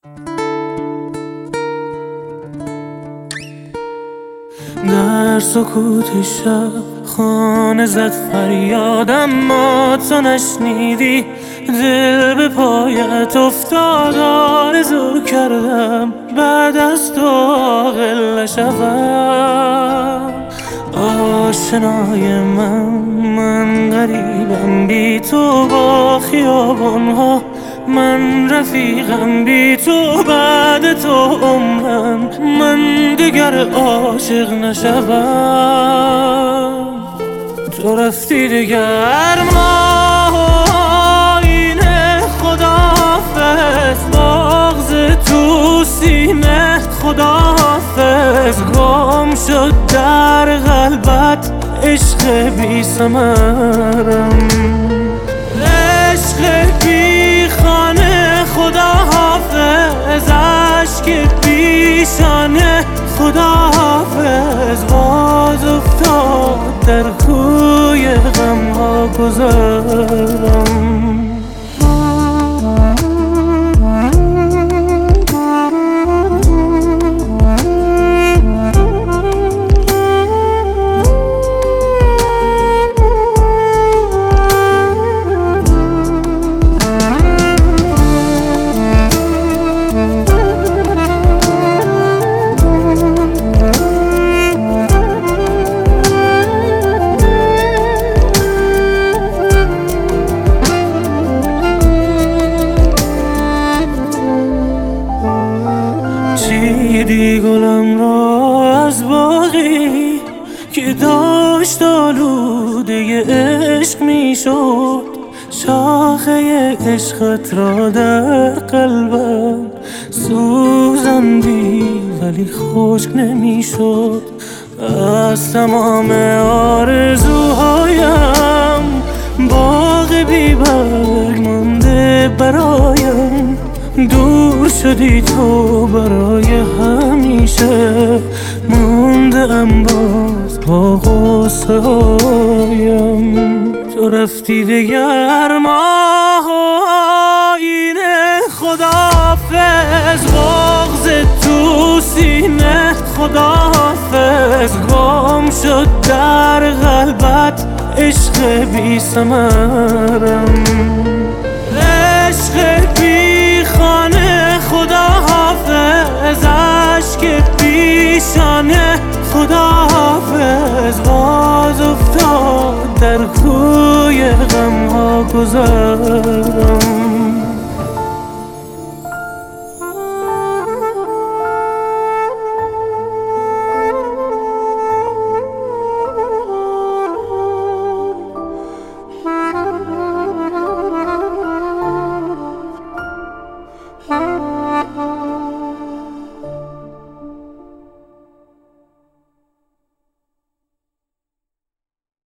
در سکوت شب خانه زد فریادم، ما تو نشنیدی. دل به پایت افتاد، آرزو کردم بعد از تو عاقل نشوم. آشنای من غریبم بی تو با خیابانها، من رفیقم بی تو بعد تو عمرم، من دیگر عاشق نشوم. تو رفتی دیگر ما اینه، خداحافظ بغض تو سینه، خداحافظ گم شد در قلبت عشق بی ثمرم، عشق بی خانه، خداحافظ اشک پیشانه، خداحافظ باز افتاد در کوی غمها گذرم. چیدی گلم را از باغی که داشت آلوده عشق می شد، شاخه عشقت را در قلبم سوزندی ولی خشک نمی شد. از تمام آرزوهایم باغ بی برگ مانده برایم، دور شدی تو برای همیشه، مونده ام باز با غصه هایم. تو رفتی دیگر ما اینه، خداحافظ بغض تو سینه، خداحافظ گم شد در قلبت عشق بی ثمرم، عشق بی خانه، خداحافظ اشک پیشانه، خداحافظ باز افتاد در کوی غمها گذرم.